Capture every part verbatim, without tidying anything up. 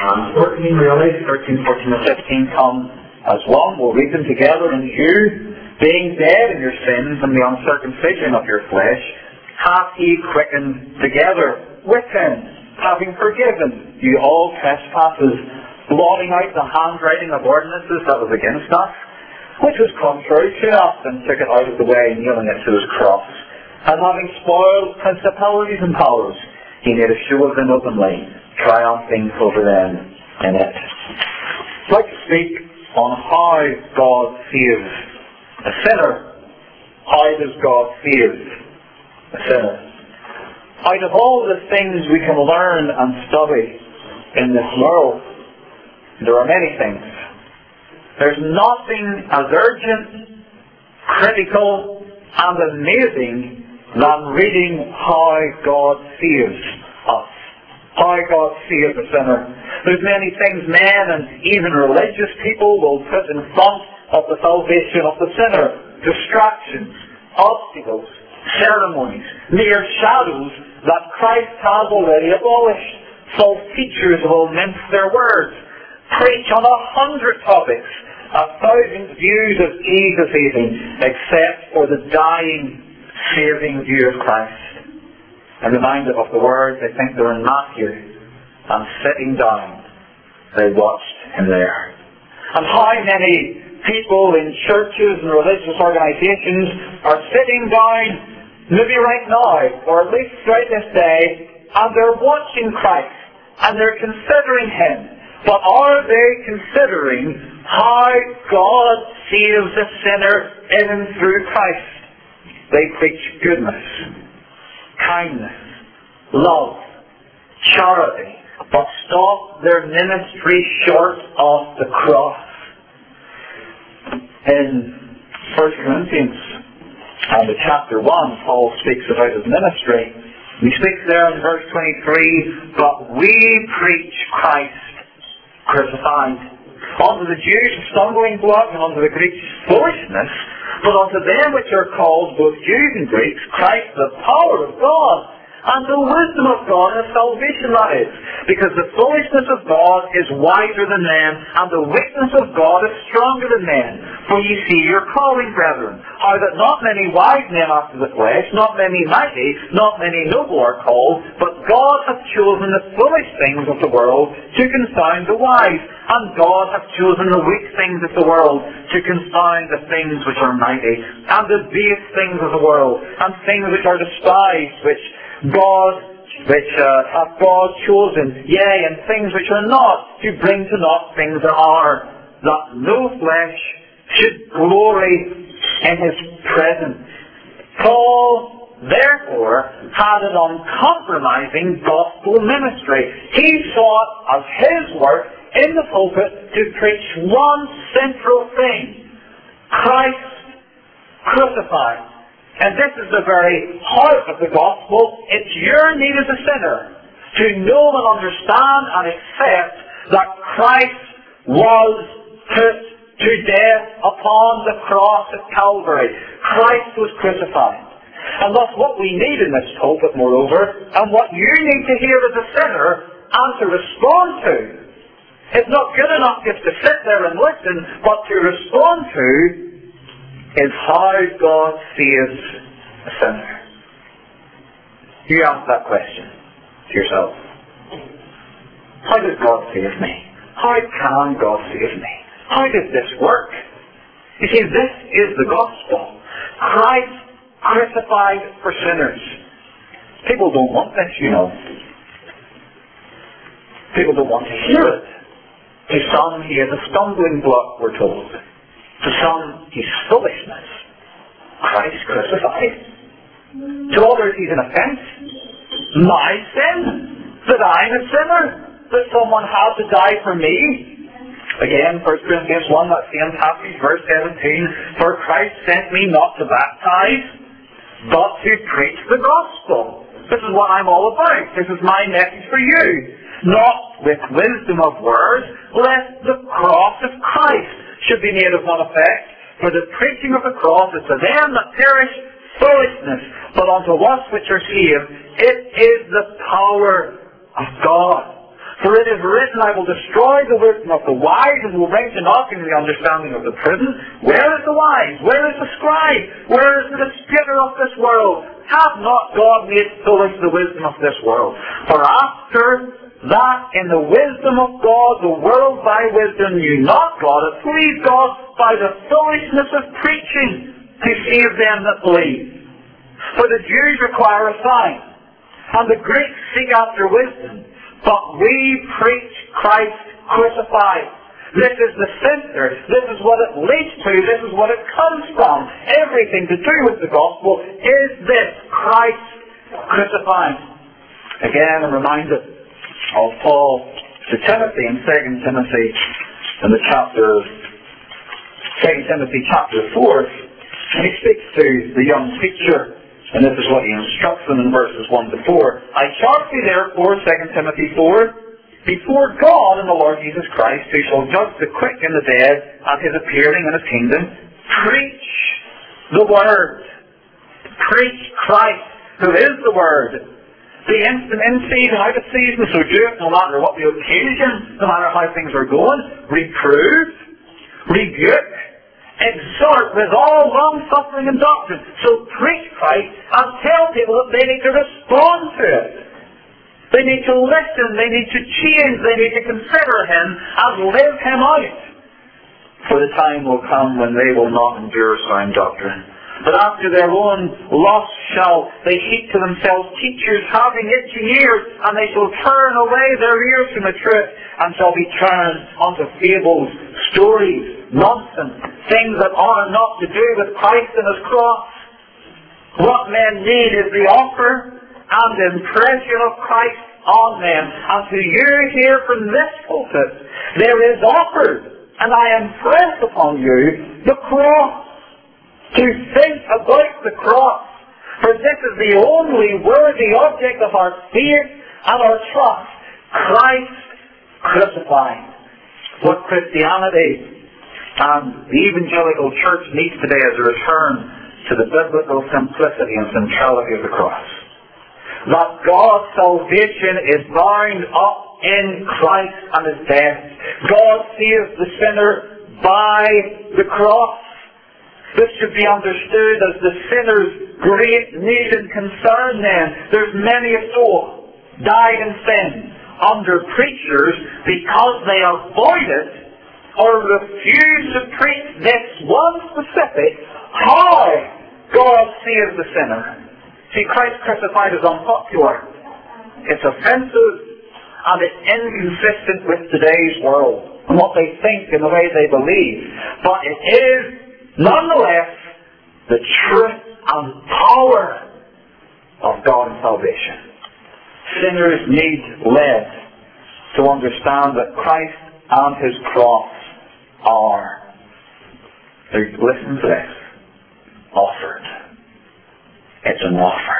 And fourteen really, thirteen, fourteen and fifteen come as one. We'll read them together. And you, being dead in your sins and the uncircumcision of your flesh, hath he quickened together with him, having forgiven you all trespasses, blotting out the handwriting of ordinances that was against us, which was contrary to us, and took it out of the way, nailing it to his cross. And having spoiled principalities and powers, he made a show of them openly, triumphing over them in it. I'd like to speak on how God saves a sinner. How does God save a sinner? Out of all the things we can learn and study in this world, there are many things. There's nothing as urgent, critical, and amazing than reading how God saves us. How God saves a sinner. There's many things men and even religious people will put in front of the salvation of the sinner. Distractions, obstacles, ceremonies, mere shadows that Christ has already abolished. False teachers will mince their words, preach on a hundred topics, a thousand views of Jesus even, except for the dying, saving view of Christ. And reminded of the words, I think they're in Matthew, and sitting down, they watched him there. And how many people in churches and religious organizations are sitting down, maybe right now, or at least throughout this day, and they're watching Christ, and they're considering him. But are they considering how God saves a sinner in and through Christ? They preach goodness, kindness, love, charity, but stop their ministry short of the cross. In First Corinthians, and in chapter one, Paul speaks about his ministry. He speaks there in verse twenty-three, but we preach Christ crucified. Unto the Jews a stumbling block, and unto the Greeks foolishness, but unto them which are called, both Jews and Greeks, Christ the power of God, and the wisdom of God and salvation that is. Because the foolishness of God is wiser than men, and the weakness of God is stronger than men. For ye see your calling, brethren, how that not many wise men after the flesh, not many mighty, not many noble are called, but God hath chosen the foolish things of the world to confound the wise, and God hath chosen the weak things of the world to confound the things which are mighty, and the base things of the world, and things which are despised, which God, which uh, hath God chosen, yea, and things which are not, to bring to naught things that are, that no flesh should glory in his presence. Paul, therefore, had an uncompromising gospel ministry. He sought as his work in the pulpit to preach one central thing: Christ crucified. And this is the very heart of the gospel. It's your need as a sinner to know and understand and accept that Christ was put to death upon the cross at Calvary. Christ was crucified. And that's what we need in this pulpit, moreover, and what you need to hear as a sinner and to respond to. It's not good enough just to sit there and listen, but to respond to is how God saves a sinner. You ask that question to yourself. How does God save me? How can God save me? How does this work? You see, this is the gospel. Christ crucified for sinners. People don't want this, you know. People don't want to hear it. To some, he is a stumbling block, we're told. To some, he's foolishness. Christ crucified. To others, he's an offence. My sin. That I'm a sinner. That someone had to die for me. Again, First Corinthians one, that same passage, verse seventeen. For Christ sent me not to baptize, but to preach the gospel. This is what I'm all about. This is my message for you. Not with wisdom of words, lest the cross of Christ should be made of none effect. For the preaching of the cross is to them that perish foolishness, but unto us which are saved, it is the power of God. For it is written, I will destroy the wisdom of the wise, and will bring to nothing the understanding of the prudent. Where is the wise? Where is the scribe? Where is the disputer of this world? Hath not God made foolish the wisdom of this world? For after that, in the wisdom of God, the world by wisdom knew not God, it pleased God by the foolishness of preaching to save them that believe. For the Jews require a sign, and the Greeks seek after wisdom. But we preach Christ crucified. This is the center. This is what it leads to. This is what it comes from. Everything to do with the gospel is this: Christ crucified. Again, I'm reminded of Paul to Timothy in Second Timothy in the chapter, Second Timothy chapter four. And he speaks to the young preacher. And this is what he instructs them in verses one to four. I charge you therefore, Second Timothy four, before God and the Lord Jesus Christ, who shall judge the quick and the dead at his appearing in his kingdom, preach the word. Preach Christ, who is the word. The instant in season, out of season, so do it no matter what the occasion, no matter how things are going. Reprove, rebuke, exhort with all long-suffering and doctrine. So preach Christ and tell people that they need to respond to it. They need to listen, they need to change, they need to consider Him and live Him out. For the time will come when they will not endure sound doctrine, but after their own lust shall they heap to themselves teachers having itching ears, and they shall turn away their ears from the truth, and shall be turned unto fables, stories, nonsense, things that are not to do with Christ and His cross. What men need is the offer and impression of Christ on them. And to you here from this pulpit, there is offered, and I impress upon you, the cross. To think about the cross. For this is the only worthy object of our faith and our trust. Christ crucified. What Christianity and the evangelical church needs today is a return to the biblical simplicity and centrality of the cross. That God's salvation is bound up in Christ and His death. God saves the sinner by the cross. This should be understood as the sinner's great need and concern then. There's many a soul died in sin under preachers because they avoided or refused to preach this one specific how God saves the sinner. See, Christ crucified is unpopular. It's offensive and it's inconsistent with today's world and what they think and the way they believe. But it is nonetheless, the truth and power of God's salvation. Sinners need led to understand that Christ and His cross are, listen to this, offered. It's an offer.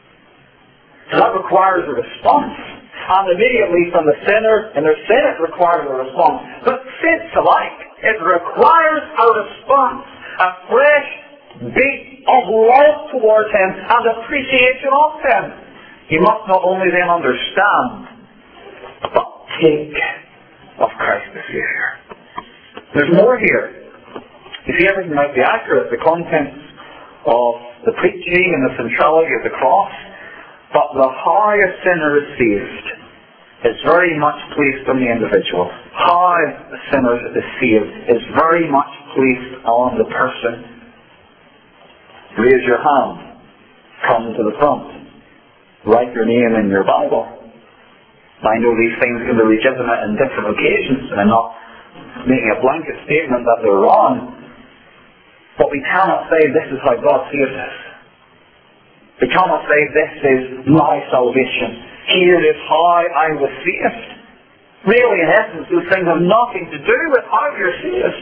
So that requires a response. And immediately from the sinner and their sin, it requires a response. But saints alike, it requires a response. A fresh beat of love towards Him and appreciation of Him. You must not only then understand, but take of Christ the Savior. There's more here. You see, everything might be accurate, the contents of the preaching and the centrality of the cross, but the how a sinner is saved is very much placed on the individual. How the sinner is saved is very much placed on the person. Raise your hand. Come to the front. Write your name in your Bible. I know these things can be legitimate in different occasions, and I'm not making a blanket statement that they're wrong. But we cannot say this is how God saves us. We cannot say this is my salvation. Here is how I was saved. Really, in essence, those things have nothing to do with how you're saved.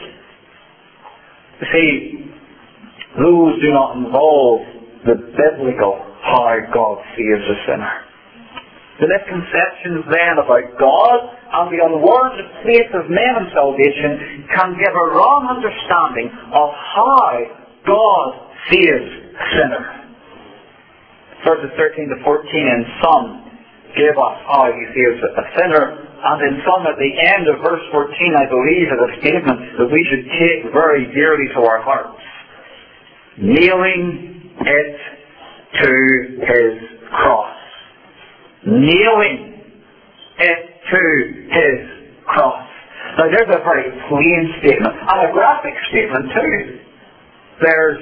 You see, those do not involve the biblical how God saves a sinner. The misconceptions then about God and the unwarranted place of men in salvation can give a wrong understanding of how God saves a sinner. Verses thirteen to fourteen, in sum, give us how He saves a sinner and in some at the end of verse fourteen, I believe, is a statement that we should take very dearly to our hearts. Nailing it to his cross. Nailing it to his cross. Now there's a very plain statement, and a graphic statement too. There's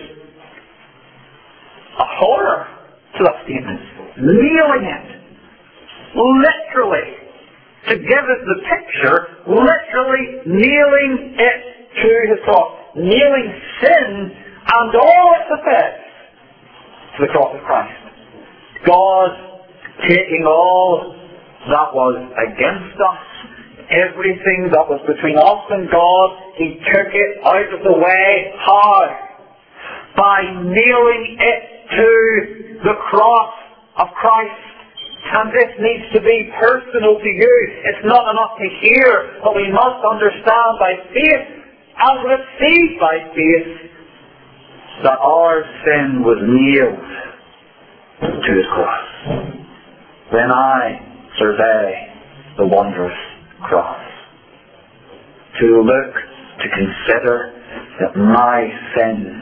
a horror to that statement. Nailing it. Literally. To give us the picture, literally nailing it to his cross. Nailing sin and all its effects to the cross of Christ. God taking all that was against us, everything that was between us and God, He took it out of the way. How? By nailing it to the cross of Christ. And this needs to be personal to you. It's not enough to hear, but we must understand by faith and receive by faith that our sin was nailed to his cross. Then I survey the wondrous cross. To look, to consider that my sin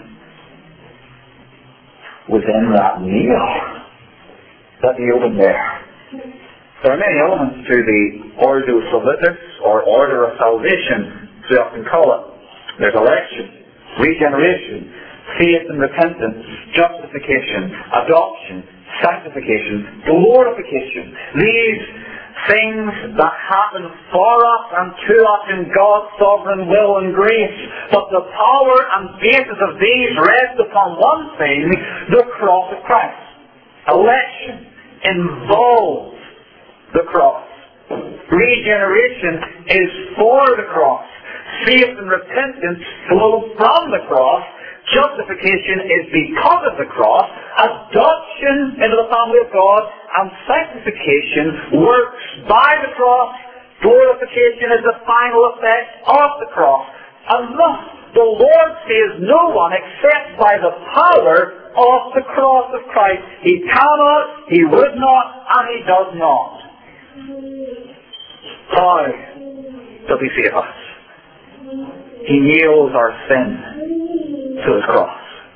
was in that nail. That nailed him there. There are many elements to the Ordo Salutis, or order of salvation, as we often call it. There's election, regeneration, faith and repentance, justification, adoption, sanctification, glorification. These things that happen for us and to us in God's sovereign will and grace. But the power and basis of these rest upon one thing, the cross of Christ. Election involves the cross. Regeneration is for the cross. Faith and repentance flow from the cross. Justification is because of the cross. Adoption into the family of God and sanctification works by the cross. Glorification is the final effect of the cross. And thus, the Lord saves no one except by the power of the cross of Christ. He cannot, He would not, and He does not. How does He save us? He nails our sin to His cross.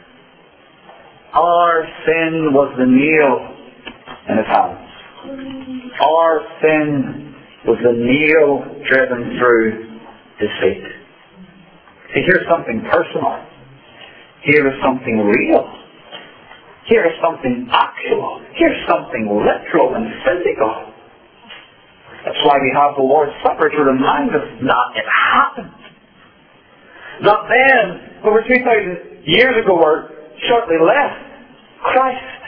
Our sin was the nail in His hands. Our sin was the nail driven through His feet. See, here's something personal. Here is something real. Here is something actual. Here's something literal and physical. That's why we have the Lord's Supper, to remind us that it happened. That then, over two thousand years ago or shortly less, Christ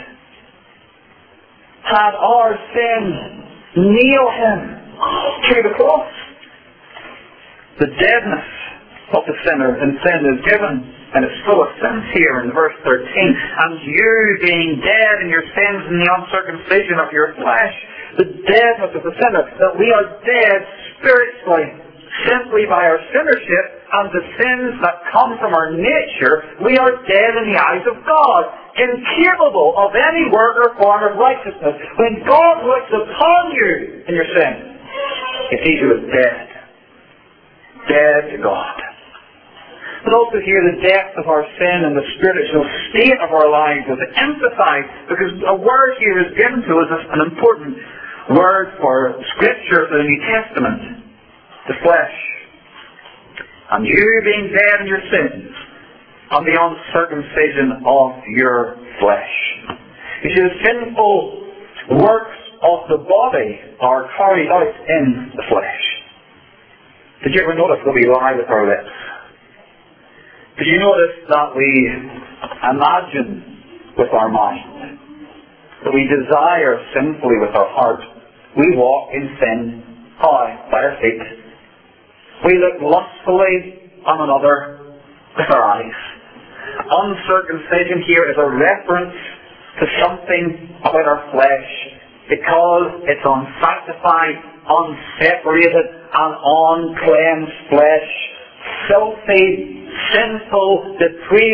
had our sin nail Him to the cross. The deadness of the sinner in sin is given, and it's full of sins here in verse thirteen. And you, being dead in your sins and the uncircumcision of your flesh, the deadness of the sinner, that we are dead spiritually, simply by our sinnership and the sins that come from our nature. We are dead in the eyes of God, incapable of any work or form of righteousness. When God looks upon you in your sin, He sees you as dead. Dead to God. But also here the depth of our sin and the spiritual state of our lives is emphasized, because a word here is given to us, an important word for Scripture for the New Testament. The flesh. And you being dead in your sins, and the uncircumcision of your flesh. You see, the sinful works of the body are carried out in the flesh. Did you ever notice that we lie with our lips? Did you notice that we imagine with our mind? That we desire sinfully with our heart? We walk in sin. How? By our feet. We look lustfully on another with our eyes. Uncircumcision here is a reference to something about our flesh, because it's unsanctified, unseparated, and uncleansed flesh. Filthy, sinful, depraved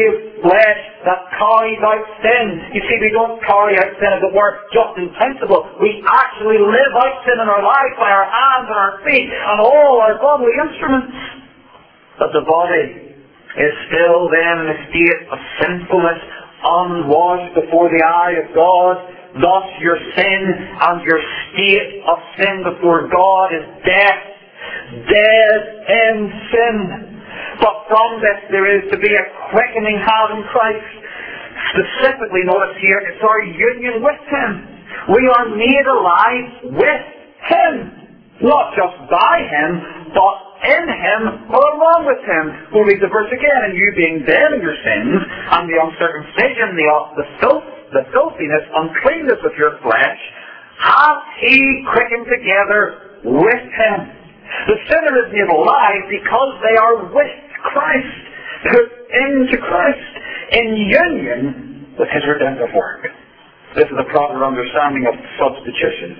flesh that carries out sin. You see, we don't carry out sin, as it were, just in principle. We actually live out sin in our lives by our hands and our feet and all our bodily instruments. But the body is still then in a state of sinfulness, unwashed before the eye of God. Thus your sin and your state of sin before God is death. Dead in sin. But from this there is to be a quickening having Christ. Specifically, notice here, it's our union with Him. We are made alive with Him. Not just by Him, but in Him or along with Him. We'll read the verse again. And you being dead in your sins, and the uncircumcision, the, the filth, the filthiness, uncleanness of your flesh, hath He quickened together with Him. The sinner is made alive because they are with Christ, put into Christ, in union with His redemptive work. This is a proper understanding of substitution.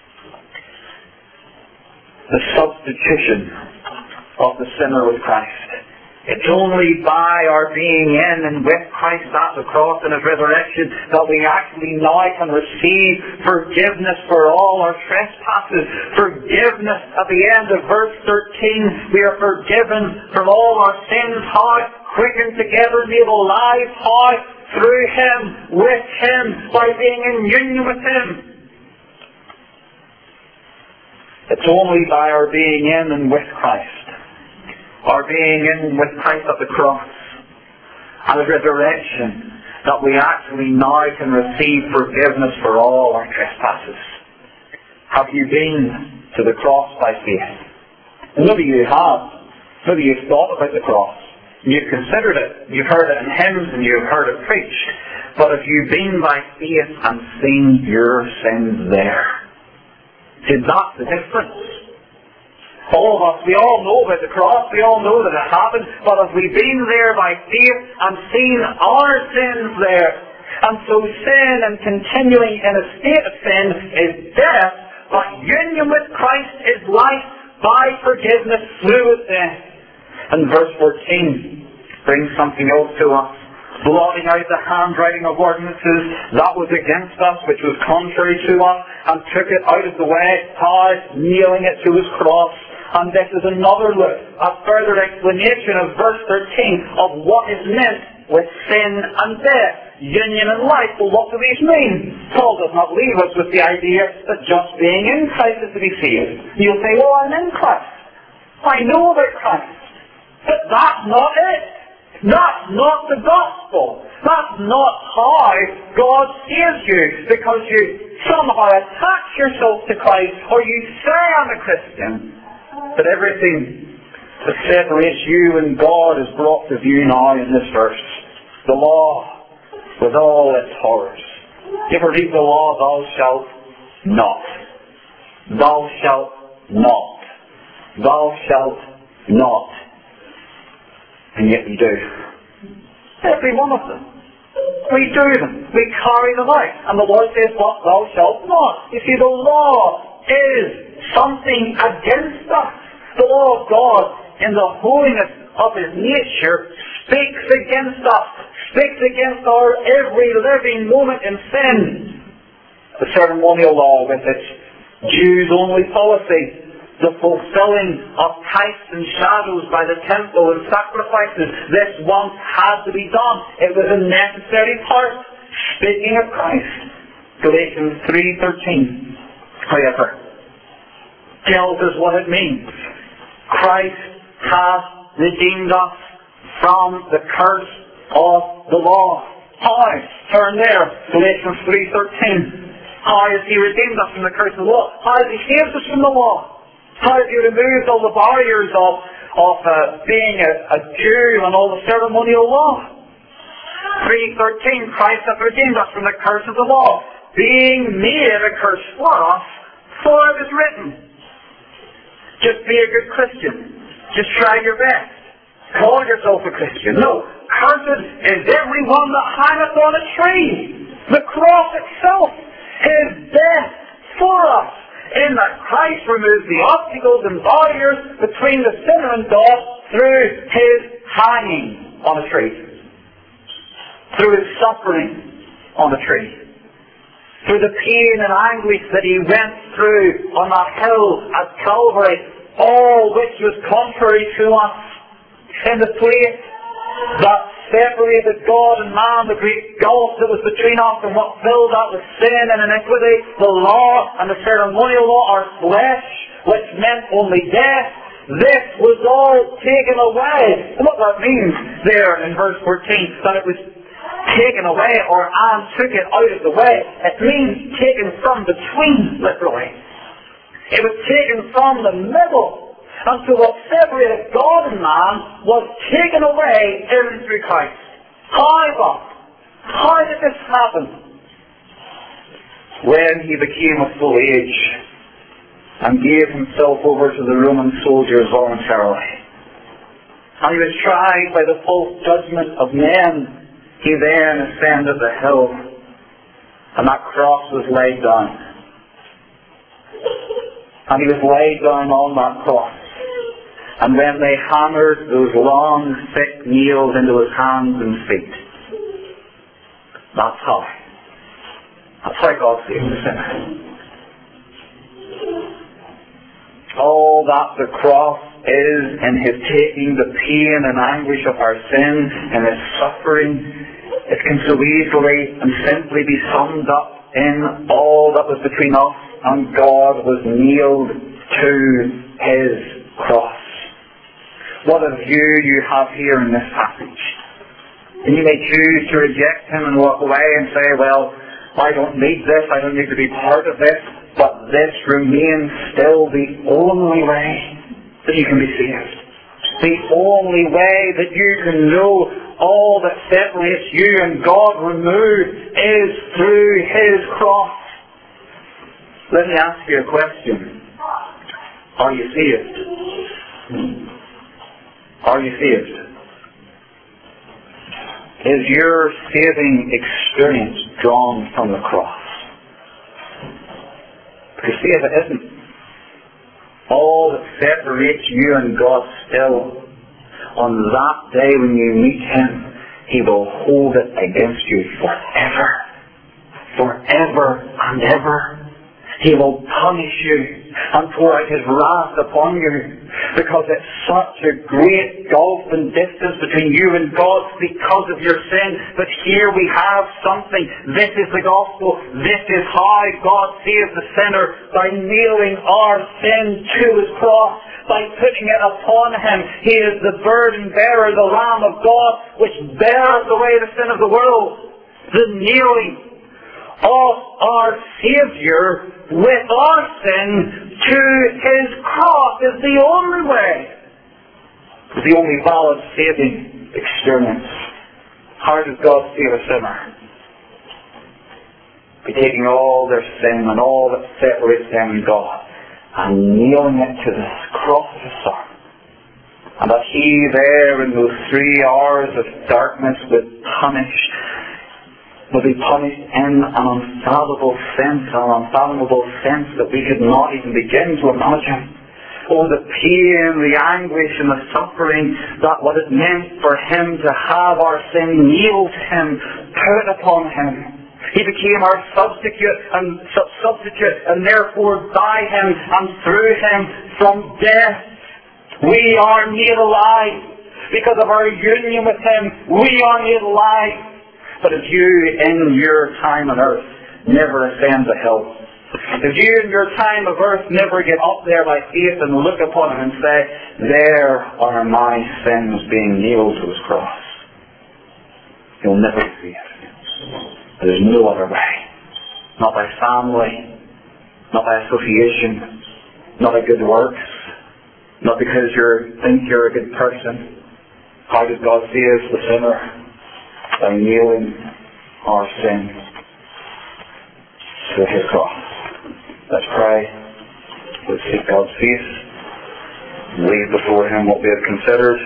The substitution of the sinner with Christ. It's only by our being in and with Christ at the cross and His resurrection that we actually now can receive forgiveness for all our trespasses. Forgiveness at the end of verse thirteen. We are forgiven from all our sins. How? Quickened together, made alive. How? Through Him, with Him, by being in union with Him. It's only by our being in and with Christ, our being in with Christ at the cross and His resurrection, that we actually now can receive forgiveness for all our trespasses. Have you been to the cross by faith? Maybe you have. Maybe you've thought about the cross. You've considered it. You've heard it in hymns and you've heard it preached. But have you been by faith and seen your sins there? See, that's the difference. All of us, we all know about the cross, we all know that it happened, but have we been there by faith and seen our sins there? And so sin and continuing in a state of sin is death, but union with Christ is life by forgiveness through His death. And verse fourteen brings something else to us. Blotting out the handwriting of ordinances that was against us, which was contrary to us, and took it out of the way, how? Nailing it to His cross. And this is another look, a further explanation of verse thirteen of what is meant with sin and death, union and life. Well, what do these mean? Paul does not leave us with the idea that just being in Christ is to be saved. You'll say, well, I'm in Christ. I know about Christ. But that's not it. That's not the gospel. That's not how God saves you, because you somehow attach yourself to Christ, or you say I'm a Christian. But everything that separates you and God is brought to view now in this verse. The law, with all its horrors. You ever read the law, thou shalt not. Thou shalt not. Thou shalt not. And yet we do. Every one of them. We do them. We carry them out. And the Lord says, what? Thou shalt not. You see, the law is something against us. The law of God, in the holiness of His nature, speaks against us. Speaks against our every living moment in sin. The ceremonial law with its Jews-only policy, the fulfilling of types and shadows by the temple and sacrifices. This once had to be done. It was a necessary part. Speaking of Christ, Galatians three thirteen, however, tells us what it means. Christ has redeemed us from the curse of the law. How? Turn there, Galatians three thirteen. How has He redeemed us from the curse of the law? How has He saved us from the law? How have you removed all the barriers of, of uh, being a, a Jew and all the ceremonial law? three thirteen, Christ hath redeemed us from the curse of the law, being made a curse for us, for it is written. Just be a good Christian. Just try your best. Call yourself a Christian. No. Cursed is everyone that hangeth on a tree. The cross itself is death for us, in that Christ removes the obstacles and barriers between the sinner and God through His hanging on a tree. through his suffering on the tree, through the pain and anguish that he went through on that hill at Calvary, all which was contrary to us, in the place that separated God and man, the great gulf that was between us, and what filled that with sin and iniquity, the law and the ceremonial law, our flesh, which meant only death. This was all taken away. And what that means there in verse fourteen, that it was taken away, or Anne took it out of the way, it means taken from between, literally. It was taken from the middle. And so what separated God and man was taken away in through Christ. How, God? How did this happen? When he became of full age and gave himself over to the Roman soldiers voluntarily, and he was tried by the false judgment of men, he then ascended the hill, and that cross was laid down. And he was laid down on that cross. And when they hammered those long, thick nails into his hands and feet, that's how. That's how God saved the sinner. All that the cross is in his taking the pain and anguish of our sin and his suffering, it can so easily and simply be summed up in all that was between us and God was nailed to his cross. What a view you have here in this passage. And you may choose to reject him and walk away and say, well, I don't need this, I don't need to be part of this, but this remains still the only way that you can be saved. The only way that you can know all that separates you and God removed is through his cross. Let me ask you a question. Are you saved? Are you saved? Is your saving experience drawn from the cross? Because see, if it isn't, all that separates you and God still, on that day when you meet him, he will hold it against you forever. Forever and ever. He will punish you and pour out his wrath upon you, because it's such a great gulf and distance between you and God because of your sin. But here we have something. This is the gospel. This is how God saves the sinner, by nailing our sin to his cross, by putting it upon him. He is the burden bearer, the Lamb of God, which bears away the sin of the world. The nailing of our Saviour with our sin to his cross is the only way. It's the only valid saving experience. How does God save a sinner? By taking all their sin and all that separates them and God and nailing it to the cross of his Son. And that he there in those three hours of darkness would punish will be punished in an unfathomable sense, an unfathomable sense that we could not even begin to imagine. Oh, the pain, the anguish and the suffering, that what it meant for him to have our sin nailed to him, put upon him. He became our substitute and substitute, and therefore by him and through him from death we are made alive. Because of our union with him, we are made alive. But if you, in your time on earth, never ascend the hill, if you, in your time of earth, never get up there by faith and look upon him and say, there are my sins being nailed to his cross, you'll never see it. There's no other way. Not by family, not by association, not by good works, not because you think you're a good person. How does God save the sinner? By nailing our sin to his cross. Let's pray. Let's seek God's face. Leave before him what we have considered.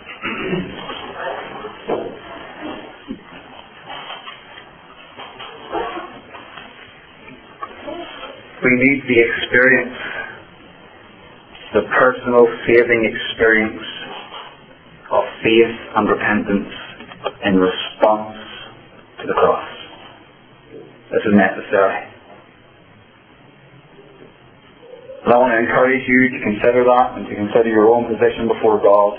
We need the experience, the personal saving experience of faith and repentance in response to the cross. This is necessary. And I want to encourage you to consider that and to consider your own position before God.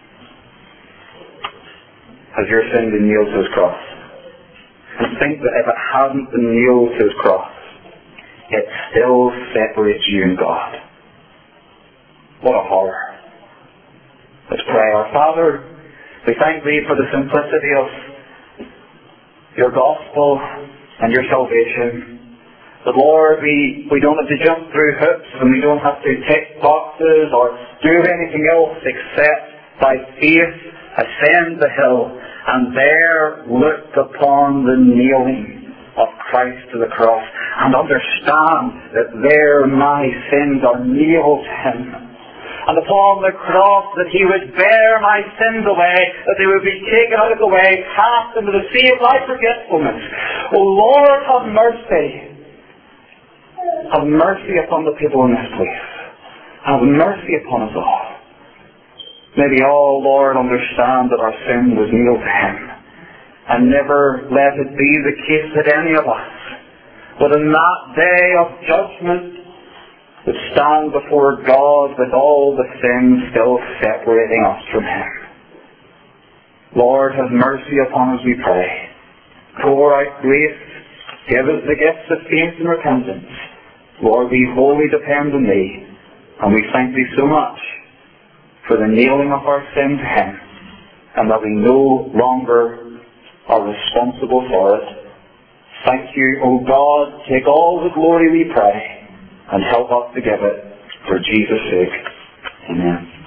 Has your sin been nailed to his cross? And think that if it hasn't been nailed to his cross, it still separates you and God. What a horror. Let's pray. Our Father, we thank thee for the simplicity of your gospel and your salvation. But Lord, we, we don't have to jump through hoops and we don't have to tick boxes or do anything else except by faith ascend the hill and there look upon the nailing of Christ to the cross and understand that there my sins are nailed to him. And upon the cross that he would bear my sins away, that they would be taken out of the way, cast into the sea of my forgetfulness. O Lord, have mercy. Have mercy upon the people in this place. Have mercy upon us all. May we all, Lord, understand that our sin was nailed to him. And never let it be the case that any of us, but in that day of judgment, would stand before God with all the sins still separating us from him. Lord, have mercy upon us, we pray. Pour out grace. Give us the gifts of faith and repentance. Lord, we wholly depend on thee, and we thank thee so much for the nailing of our sin to him, and that we no longer are responsible for it. Thank you, O God. Take all the glory, we pray, and help us to give it for Jesus' sake. Amen.